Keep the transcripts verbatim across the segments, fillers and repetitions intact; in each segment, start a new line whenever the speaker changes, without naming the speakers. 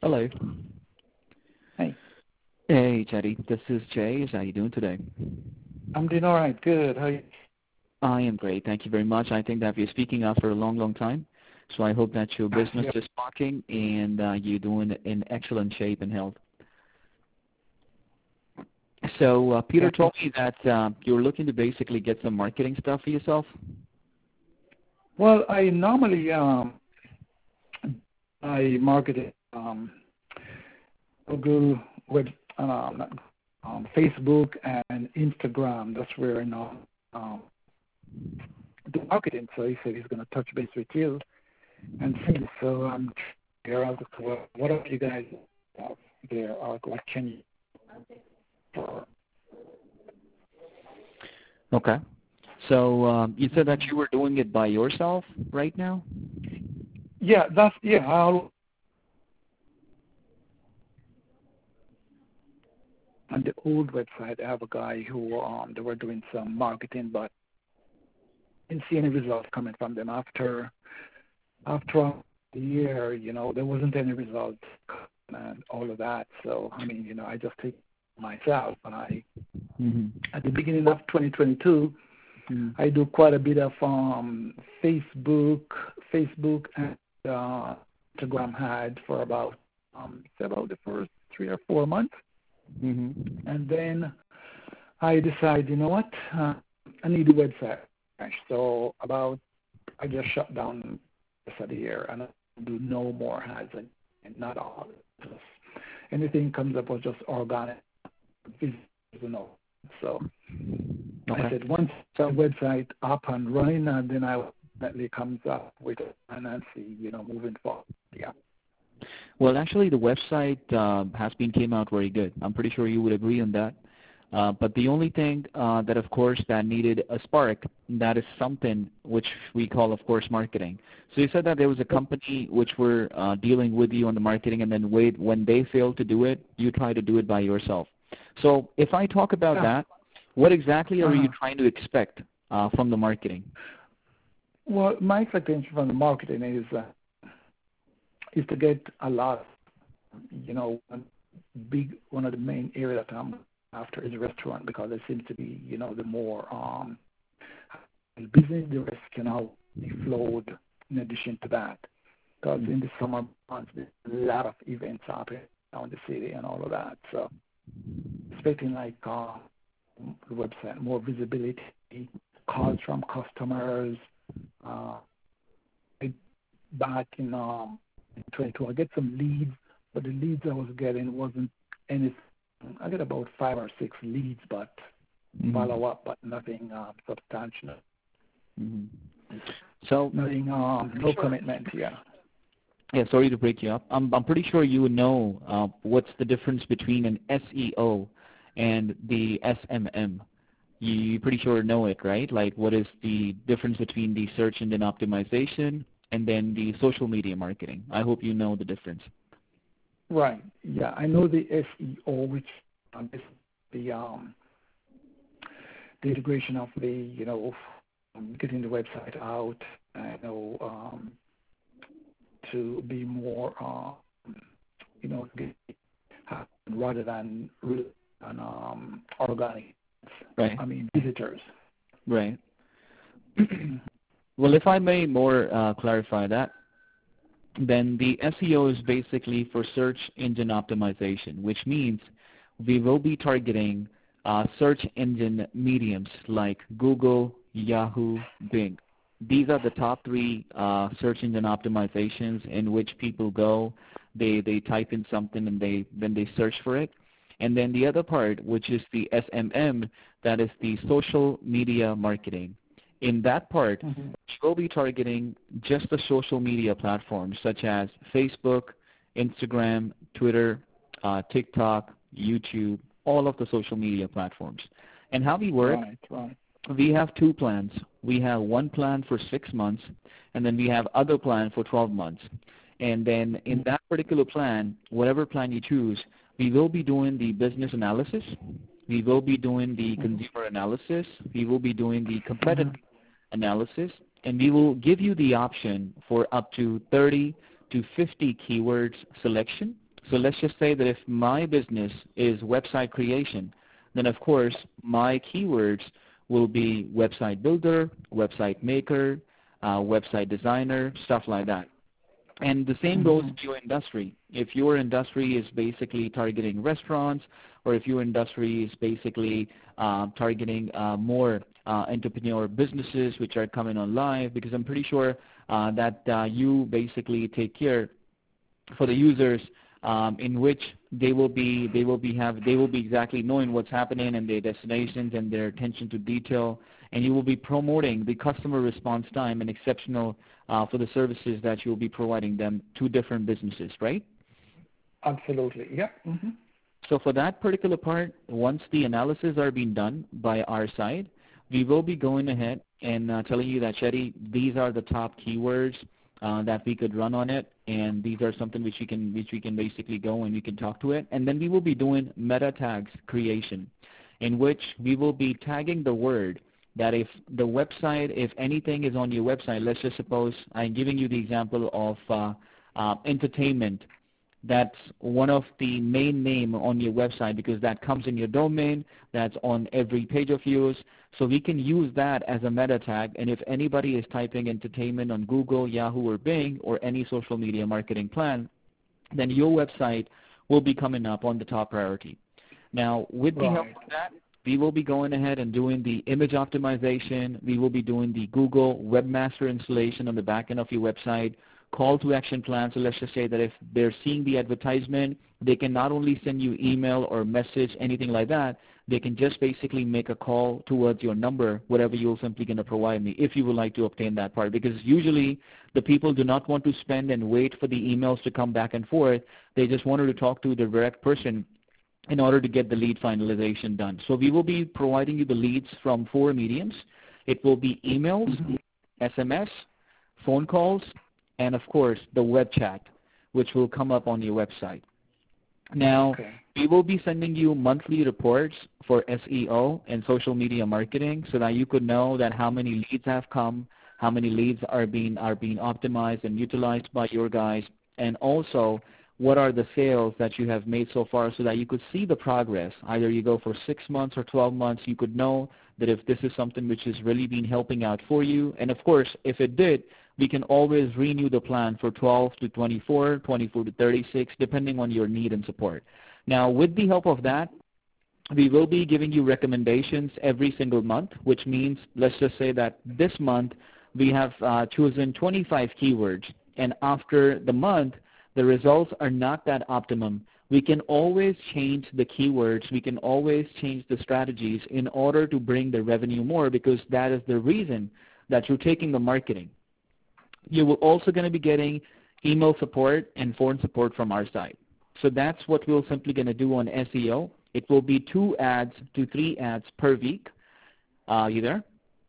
Hello.
Hey,
Hey, Chetty. This is Jay. How are you doing today?
I'm doing all right. Good. How you?
I am great. Thank you very much. I think that we're speaking after a long, long time. So I hope that your business
Yep.
is sparking and uh, you're doing in excellent shape and health. So uh, Peter
Yep.
told me that uh, you're looking to basically get some marketing stuff for yourself.
Well, I normally um I market it um Google web um, not- um Facebook and Instagram. That's where I know um the marketing. So he said he's going to touch base with you and see. So I'm here. I'll just, what what are you guys uh, there? Uh, what can you? For?
Okay. So um, you said that you were doing it by yourself right now?
Yeah, that's yeah. I'll on the old website, I have a guy who um they were doing some marketing, but didn't see any results coming from them after after a year. You know, there wasn't any results and all of that. So I mean, you know, I just take myself and I
Mm-hmm.
at the beginning of twenty twenty-two,
Mm-hmm.
I do quite a bit of um Facebook, Facebook and uh, Instagram ad for about um say about the first three or four months,
Mm-hmm.
and then I decide, you know what, uh, I need a website. So about, I just shut down the rest of the year and I do no more ads and, and not all. Just anything comes up was just organic, you know. So I
Okay.
said once the
So
website up and running, and then I definitely comes up with it and then see, you know, moving forward. Yeah.
Well, actually, the website uh, has been came out very good. I'm pretty sure you would agree on that. Uh, but the only thing uh, that, of course, that needed a spark, that is something which we call, of course, marketing. So you said that there was a company which were uh, dealing with you on the marketing, and then wait, when they failed to do it, you try to do it by yourself. So if I talk about
Yeah.
that, what exactly are you
Uh-huh.
trying to expect uh, from the marketing?
Well, my expectation from the marketing is uh, is to get a lot. You know, one big one of the main areas that I'm after is a restaurant because it seems to be, you know, the more um business the rest can all be flowed in addition to that. Because in the summer months there's a lot of events happening around the city and all of that. So expecting like uh the website, more visibility, calls from customers, uh back in um in twenty-two I get some leads, but the leads I was getting wasn't anything. I get about five or six leads, but
Mm-hmm.
follow up, but nothing um, substantial.
Mm-hmm. So,
Nothing, um, no
sure.
commitment. Yeah.
Yeah, sorry to break you up. I'm I'm pretty sure you would know uh, what's the difference between an S E O and the S M M. You you pretty sure know it, right? Like, what is the difference between the search engine optimization and then the social media marketing? I hope you know the difference.
Right. Yeah, I know the S E O, which um, is the um the integration of the you know um, getting the website out. I know um, to be more um, you know get, rather than than um, organic.
Right,
I mean visitors.
right. Well, if I may more uh, clarify that, then the S E O is basically for search engine optimization, which means we will be targeting uh, search engine mediums like Google, Yahoo, Bing. These are the top three uh, search engine optimizations in which people go, they, they type in something and they then they search for it. And then the other part, which is the S M M, that is the social media marketing. In that part,
Mm-hmm.
we'll be targeting just the social media platforms such as Facebook, Instagram, Twitter, uh, TikTok, YouTube, all of the social media platforms. And how we work,
Right, right.
we have two plans. We have one plan for six months, and then we have other plan for twelve months. And then in that particular plan, whatever plan you choose, we will be doing the business analysis. We will be doing the
Mm-hmm.
consumer analysis. We will be doing the competitive
Mm-hmm.
analysis, and we will give you the option for up to thirty to fifty keywords selection So let's just say that if my business is website creation, then of course my keywords will be website builder, website maker, uh, website designer, stuff like that. And the same goes to your industry. If your industry is basically targeting restaurants, or if your industry is basically uh, targeting uh, more uh, entrepreneur businesses which are coming on live, because I'm pretty sure uh, that uh, you basically take care for the users um, in which they will be they will be have they will be exactly knowing what's happening and their destinations and their attention to detail, and you will be promoting the customer response time and exceptional uh, for the services that you will be providing them to different businesses, right?
Absolutely. Yeah. Mm-hmm.
So for that particular part, once the analysis are being done by our side, we will be going ahead and uh, telling you that, Shetty, these are the top keywords uh, that we could run on it, and these are something which we can which we can basically go and we can talk to it. And then we will be doing meta tags creation, in which we will be tagging the word that if the website, if anything is on your website, let's just suppose I'm giving you the example of uh, uh, entertainment. That's one of the main name on your website because that comes in your domain, that's on every page of yours. So we can use that as a meta tag, and if anybody is typing entertainment on Google, Yahoo, or Bing, or any social media marketing plan, then your website will be coming up on the top priority. Now, with the help of that, we will be going ahead and doing the image optimization. We will be doing the Google Webmaster installation on the back end of your website, call to action plan. So let's just say that if they're seeing the advertisement, they can not only send you email or message, anything like that, they can just basically make a call towards your number, whatever you're simply going to provide me, if you would like to obtain that part. Because usually the people do not want to spend and wait for the emails to come back and forth. They just wanted to talk to the direct person in order to get the lead finalization done. So we will be providing you the leads from four mediums. It will be emails, mm-hmm. S M S, phone calls, and of course the web chat, which will come up on your website. Now, okay. we will be sending you monthly reports for S E O and social media marketing so that you could know that how many leads have come, how many leads are being are being optimized and utilized by your guys, and also what are the sales that you have made so far so that you could see the progress. Either you go for six months or twelve months, you could know that if this is something which has really been helping out for you. And of course, if it did, we can always renew the plan for twelve to twenty-four, twenty-four to thirty-six, depending on your need and support. Now, with the help of that, we will be giving you recommendations every single month, which means, let's just say that this month we have uh, chosen twenty-five keywords, and after the month, the results are not that optimum. We can always change the keywords. We can always change the strategies in order to bring the revenue more, because that is the reason that you're taking the marketing. You will also going to be getting email support and phone support from our side. So that's what we're simply going to do on S E O. It will be two ads to three ads per week. Uh, you there?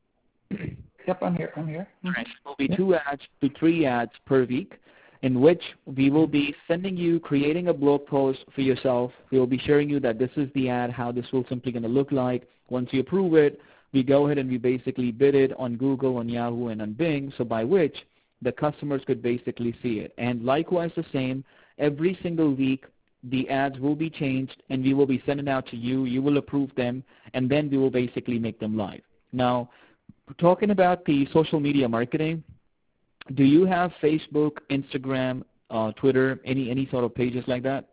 Yep, I'm here. I'm here.
Mm-hmm. Right. It will be yep. two ads to three ads per week, in which we will be sending you, creating a blog post for yourself. We will be sharing you that this is the ad, how this will simply going to look like. Once you approve it, we go ahead and we basically bid it on Google, on Yahoo, and on Bing, so by which the customers could basically see it. And likewise the same, every single week the ads will be changed and we will be sending out to you. You will approve them, and then we will basically make them live. Now, talking about the social media marketing, do you have Facebook, Instagram, uh, Twitter, any any sort of pages like that?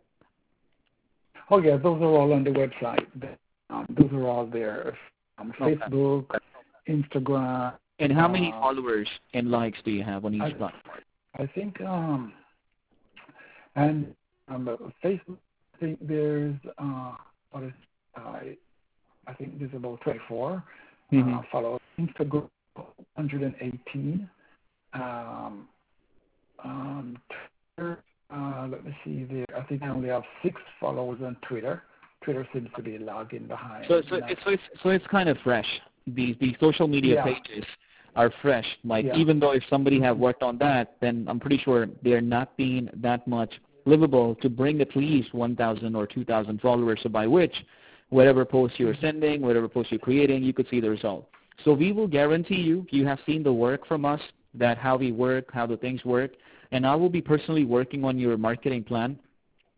Oh yeah, those are all on the website. Um, those are all there. Um,
okay.
Facebook, Instagram.
And how many uh, followers and likes do you have on each
I,
platform?
I think, um, and um, Facebook, I think there's, uh, what is, uh, I think there's about twenty-four mm-hmm. uh, followers. Instagram, one hundred eighteen. Um, um, Twitter, uh, let me see there. I think I only have six followers on Twitter. Twitter seems to be lagging behind.
So, so, it's, so, it's, so it's kind of fresh. These these social media
yeah.
pages are fresh. Like
yeah.
even though if somebody have worked on that, then I'm pretty sure they're not being that much livable to bring at least one thousand or two thousand followers. So by which, whatever post you're sending, whatever post you're creating, you could see the result. So we will guarantee you, you have seen the work from us, that how we work, how the things work, and I will be personally working on your marketing plan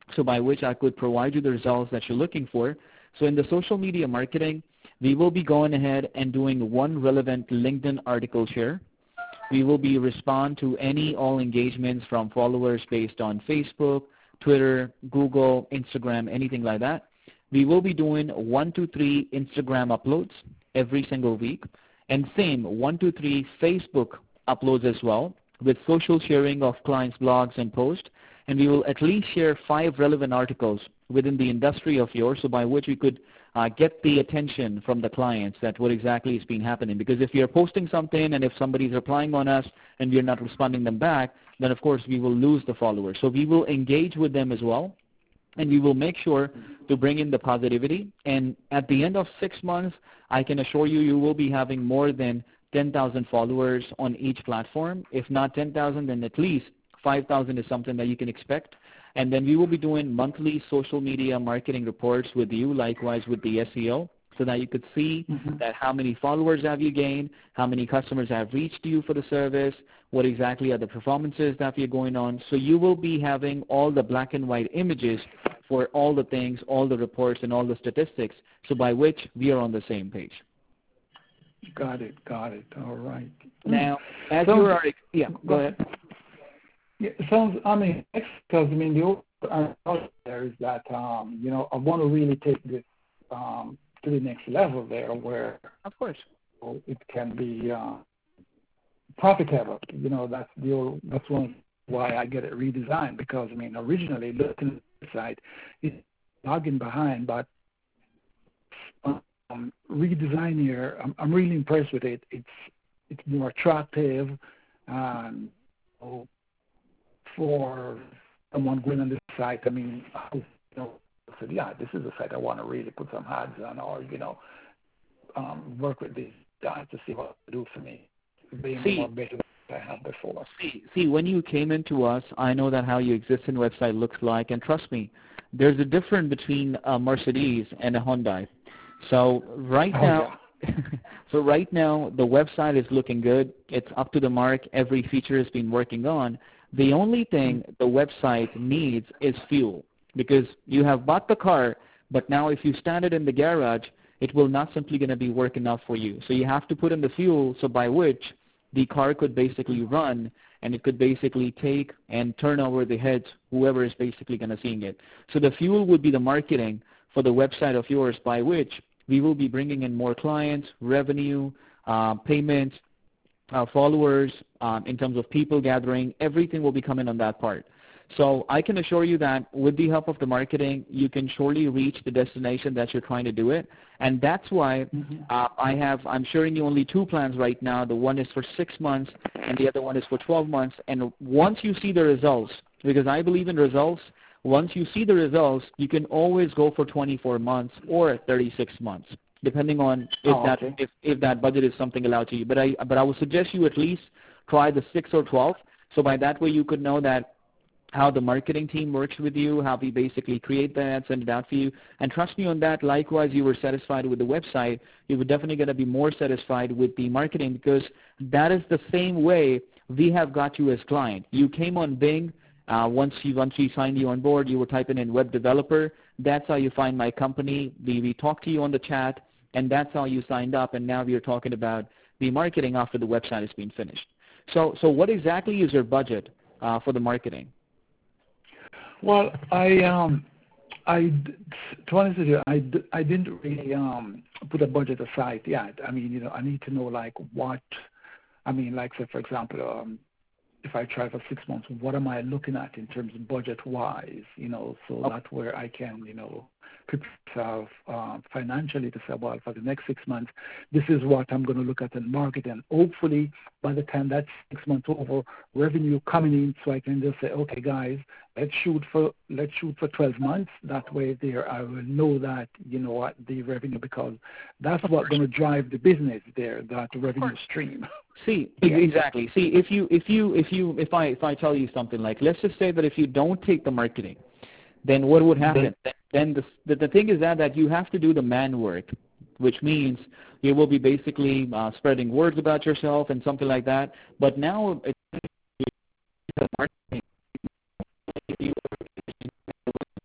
so by which I could provide you the results that you're looking for. So in the social media marketing, we will be going ahead and doing one relevant LinkedIn article share. We will be respond to any all engagements from followers based on Facebook, Twitter, Google, Instagram, anything like that. We will be doing one to three Instagram uploads every single week, and same one to three Facebook uploads as well, with social sharing of clients' blogs and posts. And we will at least share five relevant articles within the industry of yours, so by which we could uh, get the attention from the clients that what exactly is being happening. Because if you're posting something and if somebody's replying on us and we're not responding them back, then of course we will lose the followers. So we will engage with them as well, and we will make sure to bring in the positivity. And at the end of six months, I can assure you, you will be having more than ten thousand followers on each platform. If not ten thousand, then at least five thousand is something that you can expect. And then we will be doing monthly social media marketing reports with you, likewise with the S E O, so that you could see mm-hmm. that how many followers have you gained, how many customers have reached you for the service, what exactly are the performances that you're going on. So you will be having all the black and white images for all the things, all the reports, and all the statistics, so by which we are on the same page.
Got it, got it. All right.
Now, as
so,
you are, yeah, go ahead.
Yeah, it sounds, I mean, because, I mean, the overall there is that, um, you know, I want to really take this um, to the next level there where,
of course,
it can be uh, profitable. You know, that's the old, that's one why I get it redesigned, because, I mean, originally looking at the site, it's lagging behind, but um, redesign here, I'm, I'm really impressed with it. It's it's more attractive, um, oh, for someone going on this site. I mean, you know, I said, yeah, this is a site I want to really put some ads on, or you know, um, work with these guys to see what they do for me, being
see,
more better than I had before.
See, see, when you came into us, I know that how your existing website looks like, and trust me, there's a difference between a Mercedes and a Hyundai. So right
oh,
now,
yeah.
so right now the website is looking good. It's up to the mark. Every feature has been working on. The only thing the website needs is fuel, because you have bought the car, but now if you stand it in the garage, it will not simply going to be working out for you. So you have to put in the fuel, so by which the car could basically run, and it could basically take and turn over the heads whoever is basically going to seeing it. So the fuel would be the marketing for the website of yours, by which we will be bringing in more clients, revenue, uh, payments, uh, followers, um, in terms of people gathering. Everything will be coming on that part. So I can assure you that with the help of the marketing, you can surely reach the destination that you're trying to do it. And that's why mm-hmm. uh, I have, I'm showing you only two plans right now. The one is for six months and the other one is for twelve months. And once you see the results, because I believe in results, once you see the results, you can always go for twenty-four months or thirty-six months, depending on if
oh,
that
okay.
if, if that budget is something allowed to you. But I but I would suggest you at least try the six or twelve. So by that way, you could know that how the marketing team works with you, how we basically create that, send it out for you. And trust me on that, likewise, you were satisfied with the website, you were definitely going to be more satisfied with the marketing, because that is the same way we have got you as client. You came on Bing. Uh, once you once we signed you on board, you were typing in web developer. That's how you find my company. We, we talked to you on the chat, and that's how you signed up. And now we are talking about the marketing after the website has been finished. So, so what exactly is your budget uh, for the marketing?
Well, I um, I to be honest with you, I, I didn't really um put a budget aside yet. I mean, you know, I need to know like what, I mean, like say for example, um. if I try for six months, what am I looking at in terms of budget-wise, you know, so
oh.
that's where I can, you know, prepare myself uh, financially to say, well, for the next six months, this is what I'm going to look at in market, and hopefully by the time that's six months over, revenue coming in, so I can just say, okay, guys, let's shoot for let's shoot for twelve months. That way, there I will know that, you know what, the revenue, because that's what's going to drive the business there, that revenue stream.
See, yeah. exactly. See, if you, if you, if you, if I, if I tell you something like, let's just say that if you don't take the marketing, then what would happen? Mm-hmm. Then the, the the thing is that that you have to do the man work, which means you will be basically uh, spreading words about yourself and something like that. But now it's marketing.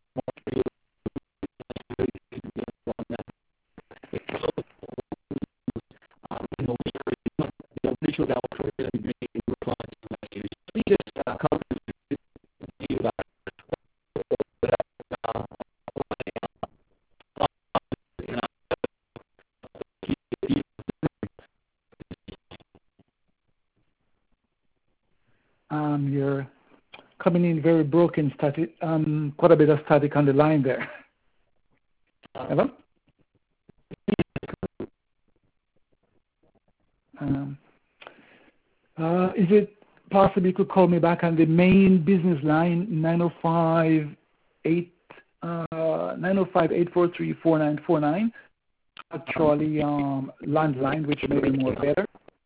Um, you're coming in very broken, static, um, quite a bit of static on the line there. Hello? Um, uh, is it possible you could call me back on the main business line, nine oh five, eight four three, four nine four nine? Actually, um, landline, which may be more better.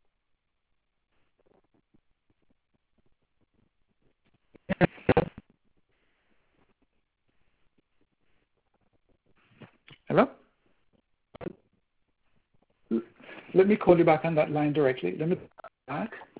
Hello? Let me call you back on that line directly. Let me back.